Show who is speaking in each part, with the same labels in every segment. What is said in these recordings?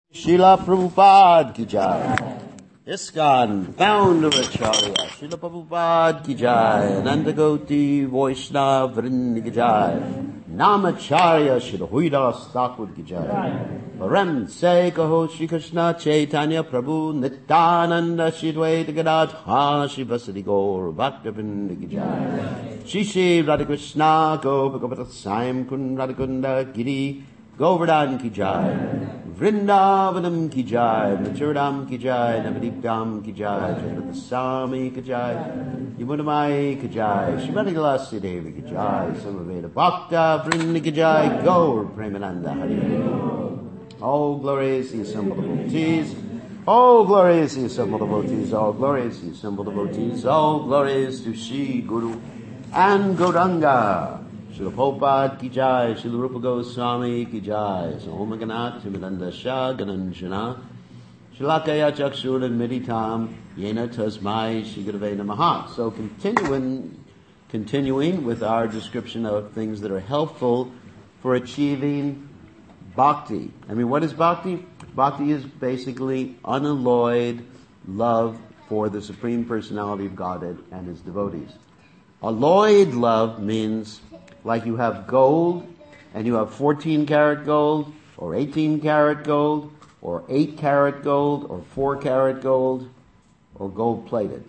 Speaker 1: Srila Prabhupada ki jai. ISKCON, founder Acharya. Srila Prabhupada ki jai. Anandagoti Vaishnav Vrind ki jai. Namacharya Srila Huidas Thakur ki jai. Param Se Kaho Shri Krishna Chaitanya Prabhu Nityananda Shri Dvaita Gadadha Shri Vasadi Gaur Bhaktivinoda ki jai. Shri Shri Radha Krishna Gopakapata Saim Kun Radhakunda Giri Govardhan ki jai. Vrindavanam ki jai, Machuradam ki jai, Navadipdam ki jai, Jagannatha ki jai, Yamunamai ki jai, Shrimati Galasi Devi ki jai, Samaveda Bhakta Vrinda ki jai, Gaur Premananda Hari. All glories the assembled devotees, all glories the assembled devotees, all glories the assembled devotees, all glories to Shri Guru and Gauranga. Srila Prabhupada ki jai, Srila Rupa Goswami ki jai, Somaganat, Timidanda Shah, Gananjana, Shalakaya Chakshur Meditam, Yena Tasmai, Shigurave Namaha. So continuing with our description of things that are helpful for achieving bhakti. I mean, what is bhakti? Bhakti is basically unalloyed love for the Supreme Personality of Godhead and His devotees. Alloyed love means like you have gold and you have 14 karat gold or 18 karat gold or 8 karat gold or 4 karat gold or gold plated.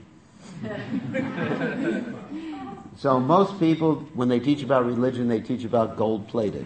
Speaker 1: So most people, when they teach about religion, they teach about gold plated.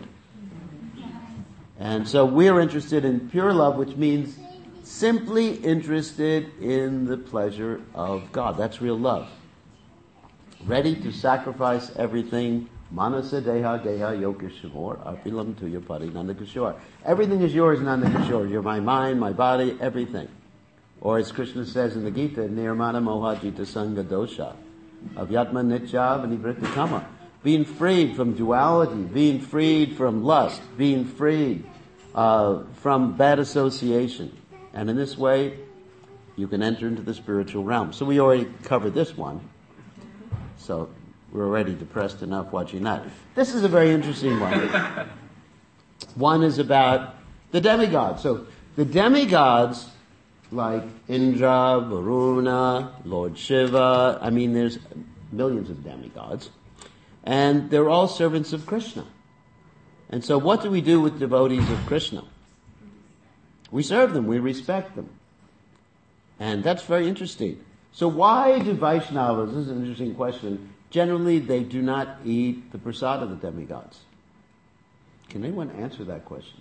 Speaker 1: And so we're interested in pure love, which means simply interested in the pleasure of God. That's real love. Ready to sacrifice everything. Manasa deha deha yokishimor apilam tuya pari nandakishore. Everything is yours, nandakishore. You're my mind, my body, everything. Or as Krishna says in the Gita, nirmana moha jita sangha dosha. Avyatma nitya vanivrita kama. Being freed from duality, being freed from lust, being freed from bad association. And in this way, you can enter into the spiritual realm. So we already covered this one. So we're already depressed enough watching that. This is a very interesting one. One is about the demigods. So the demigods, like Indra, Varuna, Lord Shiva, I mean there's millions of demigods, and they're all servants of Krishna. And so what do we do with devotees of Krishna? We serve them, we respect them. And that's very interesting. So why do Vaishnavas, this is an interesting question, generally they do not eat the prasad of the demigods? Can anyone answer that question?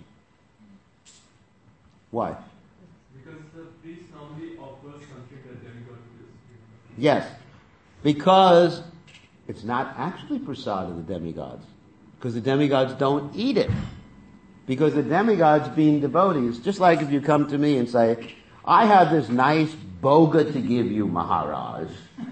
Speaker 1: Why?
Speaker 2: Because the priest normally offers something to the demigod.
Speaker 1: Yes, because it's not actually prasad of the demigods. Because the demigods don't eat it. Because the demigods being devotees, just like if you come to me and say, I have this nice boga to give you, Maharaj.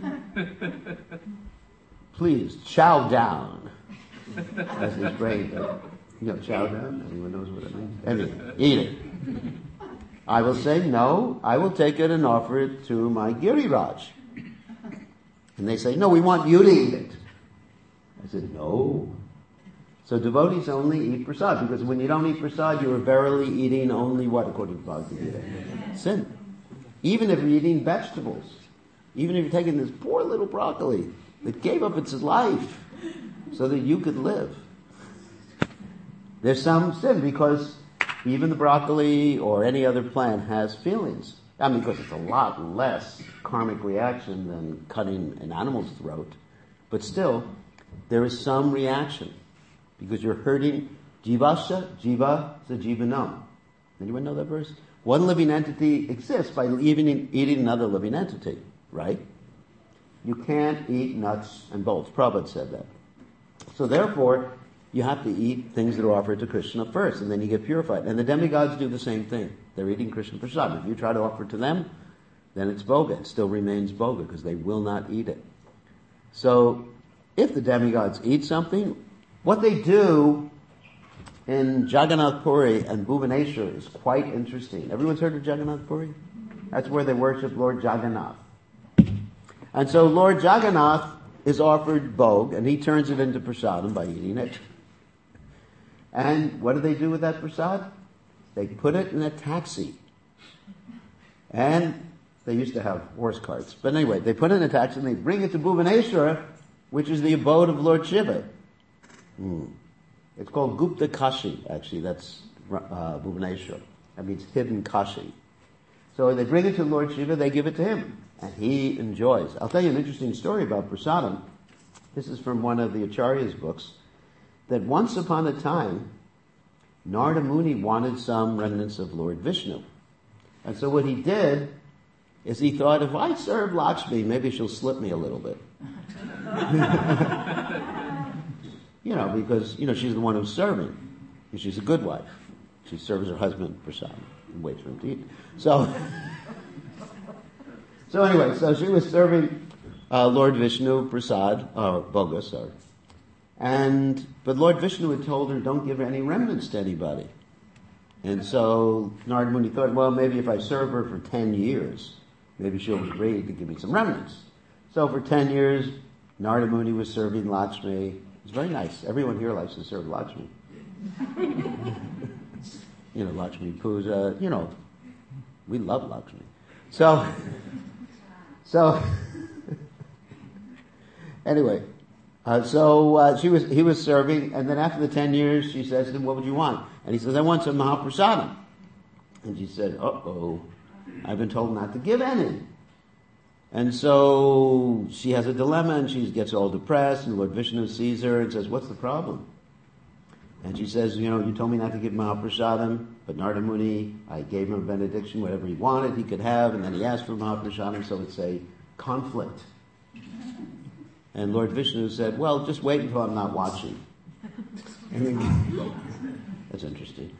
Speaker 1: Please, chow down. That's his brain. Chow down? Anyone knows what it means? Anyway, eat it. I will say, no, I will take it and offer it to my Giriraj. And they say, no, we want you to eat it. I said, no. So devotees only eat prasad, because when you don't eat prasad, you are verily eating only what, according to Bhagavad Gita? Sin. Even if you're eating vegetables, even if you're taking this poor little broccoli that gave up its life so that you could live, there's some sin, because even the broccoli or any other plant has feelings. I mean, because it's a lot less karmic reaction than cutting an animal's throat, but still, there is some reaction. Because you're hurting jivasya, jiva sa jivanam. Anyone know that verse? One living entity exists by eating another living entity, right? You can't eat nuts and bolts. Prabhupada said that. So therefore, you have to eat things that are offered to Krishna first, and then you get purified. And the demigods do the same thing. They're eating Krishna prasad. If you try to offer it to them, then it's boga. It still remains boga, because they will not eat it. So, if the demigods eat something, what they do in Jagannath Puri and Bhubaneswar is quite interesting. Everyone's heard of Jagannath Puri? That's where they worship Lord Jagannath. And so Lord Jagannath is offered bhog, and he turns it into prasadam by eating it. And what do they do with that prasad? they put it in a taxi. And they used to have horse carts. But anyway, they put it in a taxi and they bring it to Bhuvaneshwara, which is the abode of Lord Shiva. It's called Gupta Kashi, actually. That's Bhuvaneshwara. That means hidden Kashi. So they bring it to Lord Shiva, they give it to him. And he enjoys. I'll tell you an interesting story about prasadam. This is from one of the Acharya's books. That once upon a time, Narada Muni wanted some remnants of Lord Vishnu. And so what he did is he thought, if I serve Lakshmi, maybe she'll slip me a little bit. Because, she's the one who's serving. And she's a good wife. She serves her husband prasadam and waits for him to eat. So anyway, so she was serving Lord Vishnu prasad, or bhoga, sorry. But Lord Vishnu had told her, don't give any remnants to anybody. And so Narada Muni thought, well, maybe if I serve her for 10 years, maybe she'll be ready to give me some remnants. So for 10 years, Narada Muni was serving Lakshmi. It's very nice. Everyone here likes to serve Lakshmi. Lakshmi Puja, we love Lakshmi. So anyway, he was serving, and then after the 10 years, she says to him, what would you want? And he says, I want some Mahaprasadam. And she said, I've been told not to give any. And so she has a dilemma, and she gets all depressed, and Lord Vishnu sees her and says, what's the problem? And she says, you told me not to give Mahaprasadam, but Narada Muni, I gave him a benediction, whatever he wanted, he could have, and then he asked for Mahaprasadam, so it's a conflict. And Lord Vishnu said, well, just wait until I'm not watching. And then, that's interesting.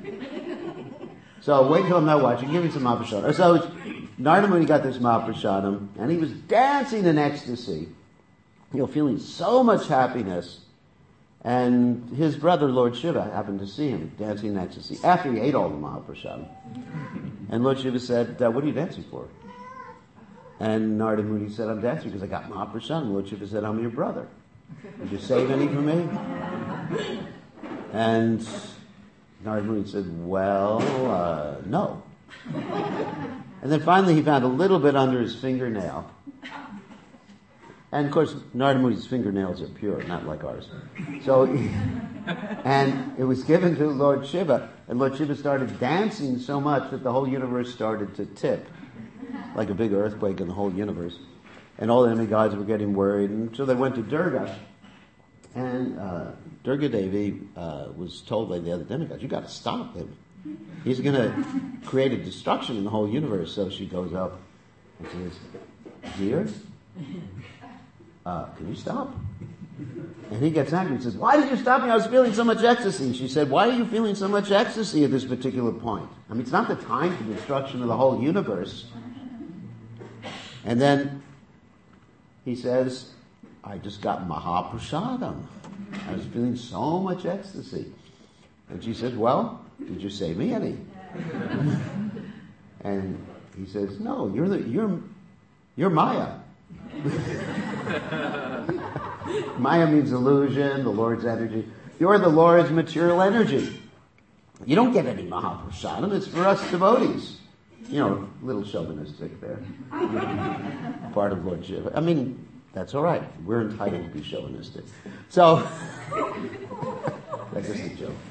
Speaker 1: So wait until I'm not watching, give me some Mahaprasadam. So Narada Muni got this Mahaprasadam, and he was dancing in ecstasy, feeling so much happiness. And his brother, Lord Shiva, happened to see him dancing in ecstasy after he ate all the Mahaprasadam. And Lord Shiva said, what are you dancing for? And Narada Muni said, I'm dancing because I got Mahaprasadam. Lord Shiva said, I'm your brother. Did you save any for me? And Narada Muni said, well, no. And then finally he found a little bit under his fingernail. And of course, Narada Muni's fingernails are pure, not like ours. So, and it was given to Lord Shiva, and Lord Shiva started dancing so much that the whole universe started to tip, like a big earthquake in the whole universe. And all the demigods were getting worried, and so they went to Durga. And Durga Devi was told by the other demigods, you got to stop him. He's going to create a destruction in the whole universe. So she goes up and says, dear, can you stop? And he gets angry and says, why did you stop me? I was feeling so much ecstasy. And she said, why are you feeling so much ecstasy at this particular point? I mean, it's not the time for the destruction of the whole universe. And then he says, I just got Mahaprasadam. I was feeling so much ecstasy. And she says, well, did you save me any? And he says, no, you're Maya. Maya means illusion, the Lord's energy. You're the Lord's material energy. You don't get any Mahaprasadam. It's for us devotees. A little chauvinistic there. Part of Lord Shiva. I mean, that's all right. We're entitled to be chauvinistic. So, that's just a joke.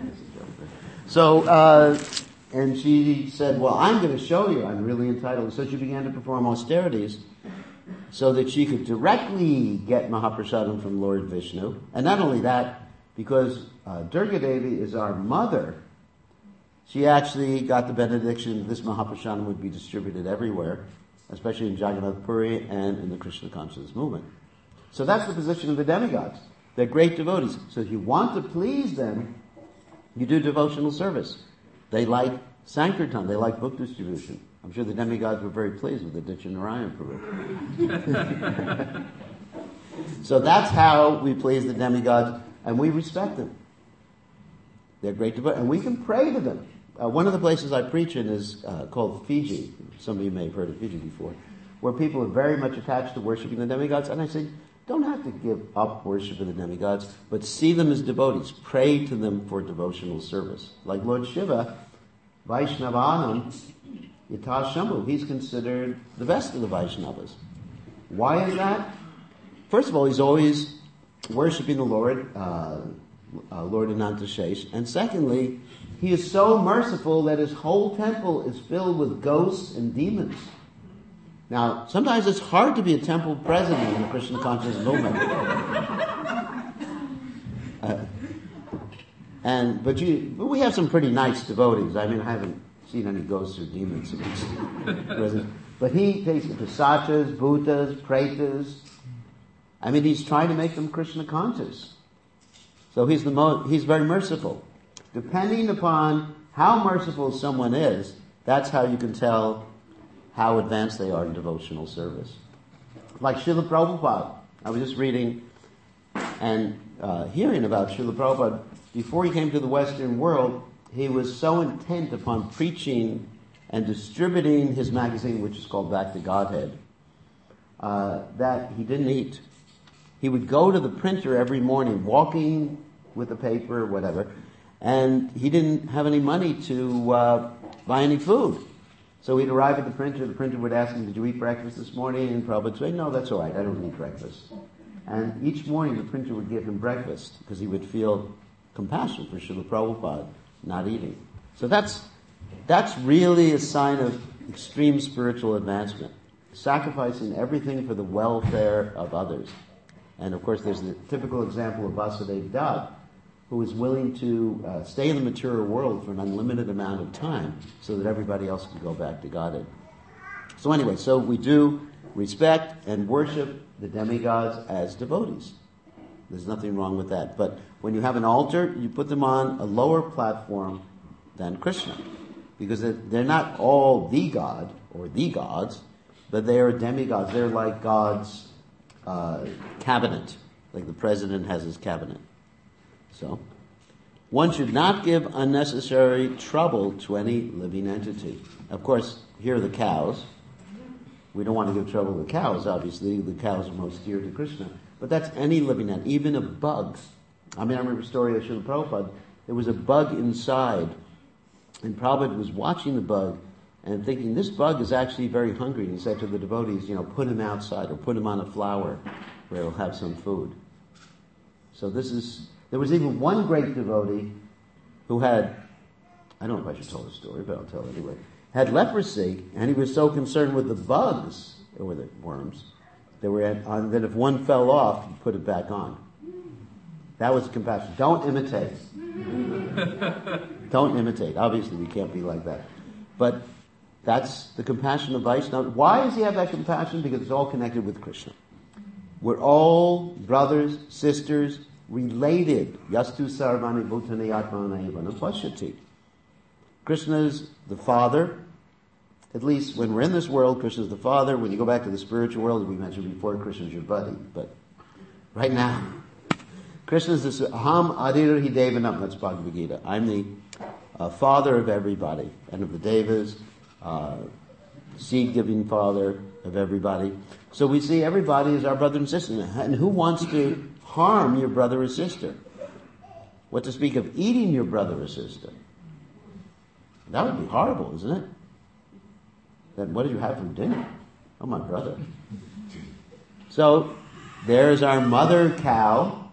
Speaker 1: So, and she said, well, I'm going to show you I'm really entitled. So she began to perform austerities so that she could directly get Mahaprasadam from Lord Vishnu. And not only that, because Durga Devi is our mother, she actually got the benediction that this Mahaprasadam would be distributed everywhere, especially in Jagannath Puri and in the Krishna consciousness movement. So that's the position of the demigods. They're great devotees. So if you want to please them, you do devotional service. They like Sankirtan. They like book distribution. I'm sure the demigods were very pleased with the Ditya Narayan Prabhu. So that's how we please the demigods, and we respect them. They're great devotees, and we can pray to them. One of the places I preach in is called Fiji. Some of you may have heard of Fiji before, where people are very much attached to worshiping the demigods. And I say, don't have to give up worship of the demigods, but see them as devotees. Pray to them for devotional service. Like Lord Shiva Vaishnavanam Yata Shambhu. He's considered the best of the Vaishnavas. Why is that? First of all, he's always worshipping the Lord, Lord Anantashesh. And secondly, he is so merciful that his whole temple is filled with ghosts and demons. Now, sometimes it's hard to be a temple president in the Krishna conscious movement. But we have some pretty nice devotees. I mean, I haven't seen any ghosts or demons. But he takes the Pisachas, Bhutas, Pretas. I mean, he's trying to make them Krishna conscious. So he's very merciful. Depending upon how merciful someone is, that's how you can tell how advanced they are in devotional service. Like Srila Prabhupada. I was just reading and hearing about Srila Prabhupada. Before he came to the Western world, he was so intent upon preaching and distributing his magazine, which is called Back to Godhead, that he didn't eat. He would go to the printer every morning, walking with a paper or whatever, and he didn't have any money to buy any food. So he'd arrive at the printer would ask him, "Did you eat breakfast this morning?" And Prabhupada would say, "No, that's all right, I don't eat breakfast." And each morning the printer would give him breakfast, because he would feel compassion for Srila Prabhupada not eating. So that's really a sign of extreme spiritual advancement. Sacrificing everything for the welfare of others. And of course there's the typical example of Vasudeva Dutt, who is willing to stay in the material world for an unlimited amount of time so that everybody else can go back to Godhead. So anyway, so we do respect and worship the demigods as devotees. There's nothing wrong with that. But when you have an altar, you put them on a lower platform than Krishna. Because they're not all the God or the gods, but they are demigods. They're like God's cabinet, like the president has his cabinet. So, one should not give unnecessary trouble to any living entity. Of course, here are the cows. We don't want to give trouble to the cows, obviously. The cows are most dear to Krishna. But that's any living entity, even of bugs. I mean, I remember a story of Srila Prabhupada. There was a bug inside, and Prabhupada was watching the bug and thinking, this bug is actually very hungry. And he said to the devotees, put him outside or put him on a flower where he'll have some food. So there was even one great devotee who had, I don't know if I should tell the story, but I'll tell it anyway, had leprosy, and he was so concerned with the bugs, or the worms, that if one fell off, he put it back on. That was compassion. Don't imitate. Don't imitate. Obviously, we can't be like that. But that's the compassion of Vaishnava. Why does he have that compassion? Because it's all connected with Krishna. We're all brothers, sisters, related. Yastu sarvani bhutani atmana eva pashyati. Krishna's the Father. At least when we're in this world, Krishna's the Father. When you go back to the spiritual world, we mentioned before, Krishna's your buddy. But right now, Krishna's this Aham Adir Hi Devanam. That's Bhagavad Gita. I'm the father of everybody, and of the Devas, seed-giving father of everybody. So we see everybody as our brother and sister. And who wants to harm your brother or sister? What to speak of eating your brother or sister? That would be horrible, isn't it? Then what did you have for dinner? Oh, my brother. So there's our mother cow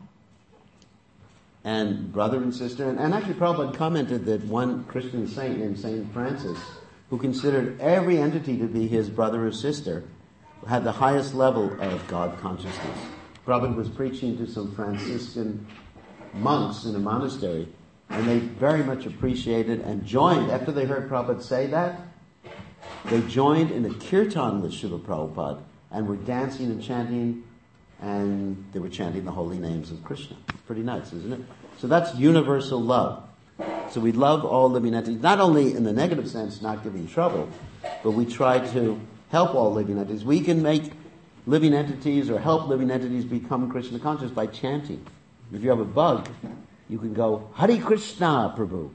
Speaker 1: and brother and sister. And actually Prabhupada commented that one Christian saint named Saint Francis, who considered every entity to be his brother or sister, had the highest level of God consciousness. Prabhupada was preaching to some Franciscan monks in a monastery, and they very much appreciated and joined. After they heard Prabhupada say that, they joined in a kirtan with Srila Prabhupada and were dancing and chanting, and they were chanting the holy names of Krishna. Pretty nice, isn't it? So that's universal love. So we love all living entities, not only in the negative sense, not giving trouble, but we try to help all living entities. We can make living entities or help living entities become Krishna conscious by chanting. If you have a bug, you can go, Hare Krishna, Prabhu.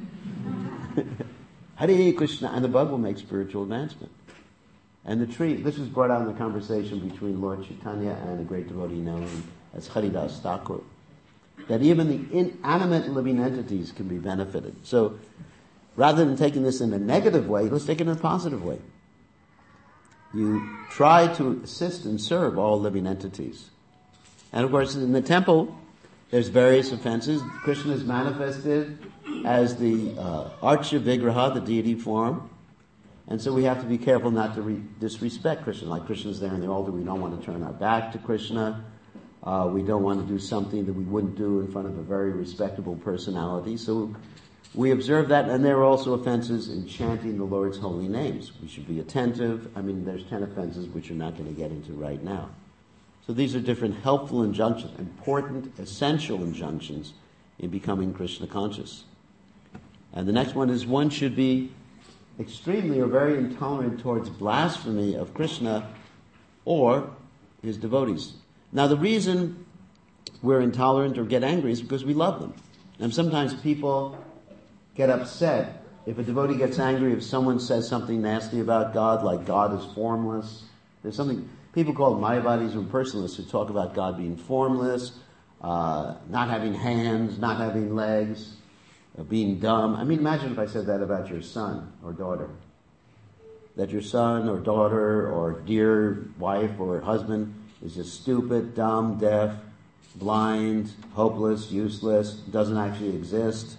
Speaker 1: Hare Krishna, and the bug will make spiritual advancement. And the tree, this was brought out in the conversation between Lord Chaitanya and a great devotee known as Haridas Thakur, that even the inanimate living entities can be benefited. So rather than taking this in a negative way, let's take it in a positive way. You try to assist and serve all living entities. And of course, in the temple, there's various offenses. Krishna is manifested as the Archa Vigraha, the deity form. And so we have to be careful not to disrespect Krishna. Like Krishna's there in the altar, we don't want to turn our back to Krishna. We don't want to do something that we wouldn't do in front of a very respectable personality. So we observe that, and there are also offenses in chanting the Lord's holy names. We should be attentive. I mean, there's 10 offenses which we're not going to get into right now. So these are different helpful injunctions, important, essential injunctions in becoming Krishna conscious. And the next one is one should be extremely or very intolerant towards blasphemy of Krishna or his devotees. Now the reason we're intolerant or get angry is because we love them. And sometimes people get upset if a devotee gets angry if someone says something nasty about God, like God is formless. There's something, people call Mayavadis or impersonalists who talk about God being formless, not having hands, not having legs, being dumb. I mean, imagine if I said that about your son or daughter. That your son or daughter or dear wife or husband is just stupid, dumb, deaf, blind, hopeless, useless, doesn't actually exist.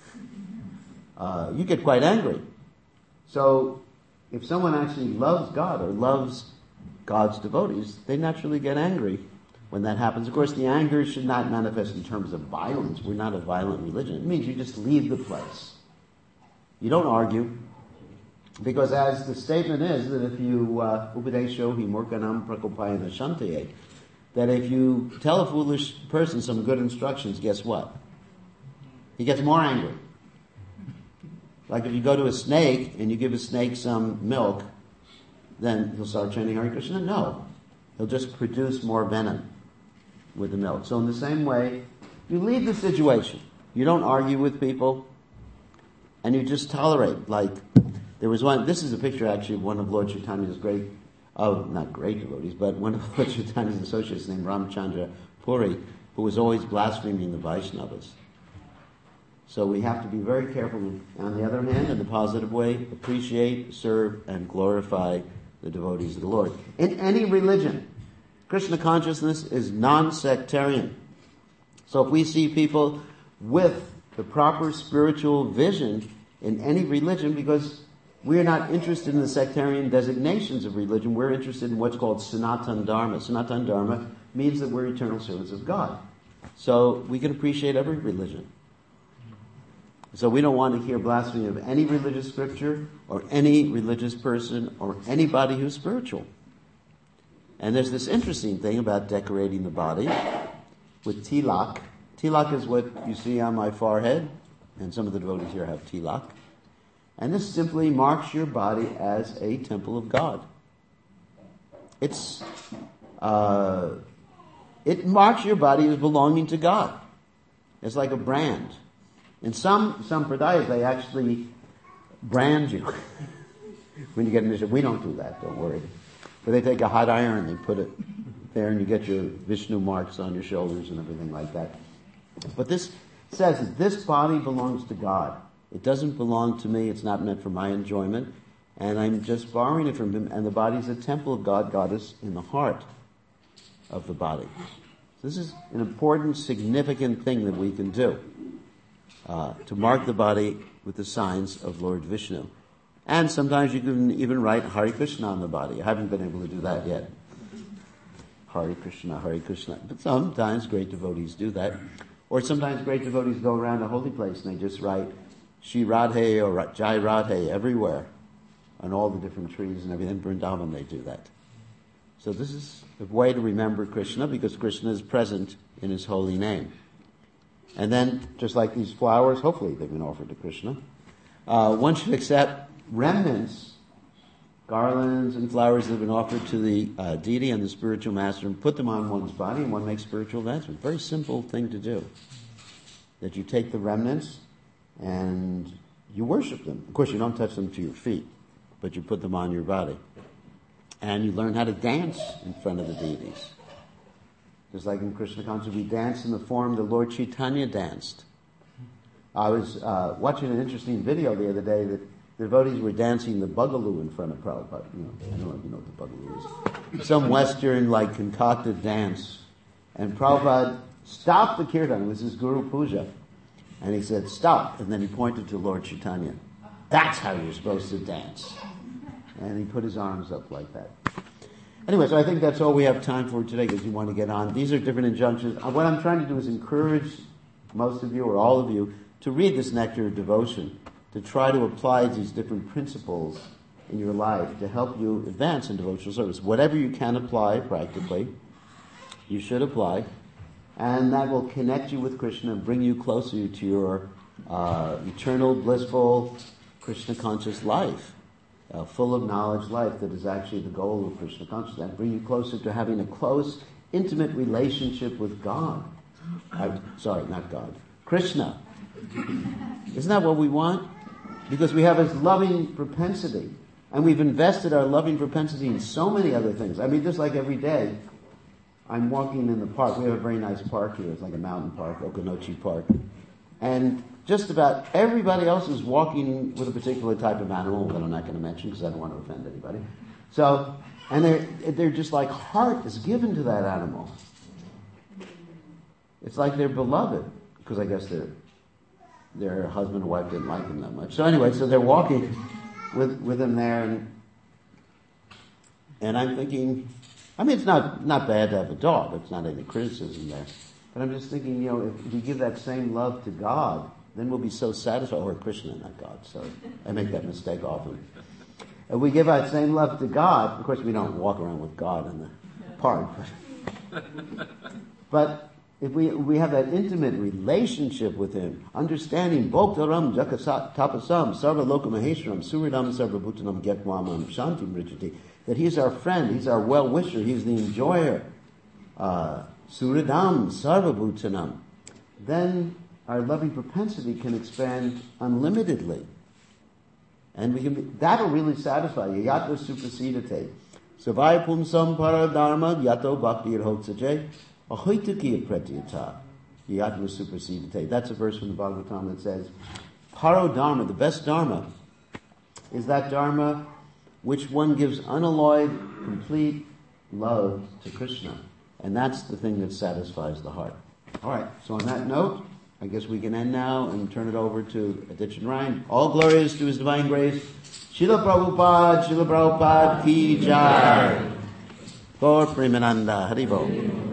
Speaker 1: You get quite angry. So if someone actually loves God or loves God's devotees, they naturally get angry when that happens. Of course, the anger should not manifest in terms of violence. We're not a violent religion. It means you just leave the place. You don't argue. Because as the statement is, that if you, Upadesho hi murkanam prakopayana shantaye, that if you tell a foolish person some good instructions, guess what? He gets more angry. Like if you go to a snake and you give a snake some milk, then he'll start chanting Hare Krishna? No. He'll just produce more venom with the milk. So in the same way, you leave the situation. You don't argue with people, and you just tolerate. Like, there was one, this is a picture actually of one of Lord Chaitanya's not great devotees, but one of Lord Chaitanya's associates named Ramchandra Puri, who was always blaspheming the Vaishnavas. So we have to be very careful. On the other hand, in the positive way, appreciate, serve, and glorify the devotees of the Lord. In any religion, Krishna consciousness is non-sectarian. So if we see people with the proper spiritual vision in any religion, because we're not interested in the sectarian designations of religion, we're interested in what's called Sanatana Dharma. Sanatana Dharma means that we're eternal servants of God. So we can appreciate every religion. So we don't want to hear blasphemy of any religious scripture or any religious person or anybody who's spiritual. And there's this interesting thing about decorating the body with tilak. Tilak is what you see on my forehead, and some of the devotees here have tilak. And this simply marks your body as a temple of God. It marks your body as belonging to God. It's like a brand. In some pradayas, they actually brand you when you get initiated. We don't do that, don't worry. But they take a hot iron and they put it there, and you get your Vishnu marks on your shoulders and everything like that. But this says that this body belongs to God. It doesn't belong to me. It's not meant for my enjoyment. And I'm just borrowing it from Him. And the body is a temple of God. God is in the heart of the body. So this is an important, significant thing that we can do. To mark the body with the signs of Lord Vishnu. And sometimes you can even write Hare Krishna on the body. I haven't been able to do that yet. Hare Krishna, Hare Krishna. But sometimes great devotees do that. Or sometimes great devotees go around a holy place and they just write Shri Radhe or Jai Radhe everywhere on all the different trees and everything. In Vrindavan they do that. So this is a way to remember Krishna, because Krishna is present in His holy name. And then, just like these flowers, hopefully they've been offered to Krishna, one should accept remnants, garlands and flowers that have been offered to the deity and the spiritual master, and put them on one's body, and one makes spiritual advancement. Very simple thing to do. That you take the remnants and you worship them. Of course, you don't touch them to your feet, but you put them on your body. And you learn how to dance in front of the deities. Just like in Krishna consciousness, we dance in the form that Lord Chaitanya danced. I was watching an interesting video the other day that the devotees were dancing the Bugaloo in front of Prabhupada. I don't know if you know what the Bugaloo is. Some Western, concocted dance. And Prabhupada stopped the kirtan. It was his Guru Puja. And he said, stop. And then he pointed to Lord Chaitanya. That's how you're supposed to dance. And he put his arms up like that. Anyway, so I think that's all we have time for today because you want to get on. These are different injunctions. What I'm trying to do is encourage most of you or all of you to read this Nectar of Devotion, to try to apply these different principles in your life to help you advance in devotional service. Whatever you can apply practically, you should apply. And that will connect you with Krishna and bring you closer to your eternal, blissful, Krishna-conscious life. Full of knowledge life that is actually the goal of Krishna consciousness, and bring you closer to having a close, intimate relationship with God. Sorry, not God. Krishna. Isn't that what we want? Because we have his loving propensity, and we've invested our loving propensity in so many other things. I mean, just like every day, I'm walking in the park. We have a very nice park here. It's like a mountain park, Okanochi Park. And just about everybody else is walking with a particular type of animal that I'm not going to mention because I don't want to offend anybody. So, and they're just like heart is given to that animal. It's like they're beloved because I guess their husband and wife didn't like them that much. So anyway, so they're walking with him there, and I'm thinking, I mean, it's not bad to have a dog. It's not any criticism there. But I'm just thinking, if we give that same love to God, then we'll be so satisfied. Or Krishna, not God. So I make that mistake often. If we give that same love to God, of course we don't walk around with God in the park. But if we have that intimate relationship with Him, understanding Bhoktaram Jakasatapasam Sarva Lokamaheshwaram Suridam Sarva Bhutanam Gyatwamam Shantim Richati, that He's our friend, He's our well-wisher, He's the enjoyer. Suridam Sarva Bhutanam. Then our loving propensity can expand unlimitedly. And that'll really satisfy you. Yato supersedite. Savai pumsam paradharma yato bhakti irhotsaje ahoituki pratyata. Yato supersedite. That's a verse from the Bhagavatam that says, parodharma, the best dharma, is that dharma which one gives unalloyed, complete love to Krishna. And that's the thing that satisfies the heart. All right, so on that note, I guess we can end now and turn it over to Aditya Ryan. All glory is to His divine grace. Srila Prabhupada ki jai. For Premananda Haribo.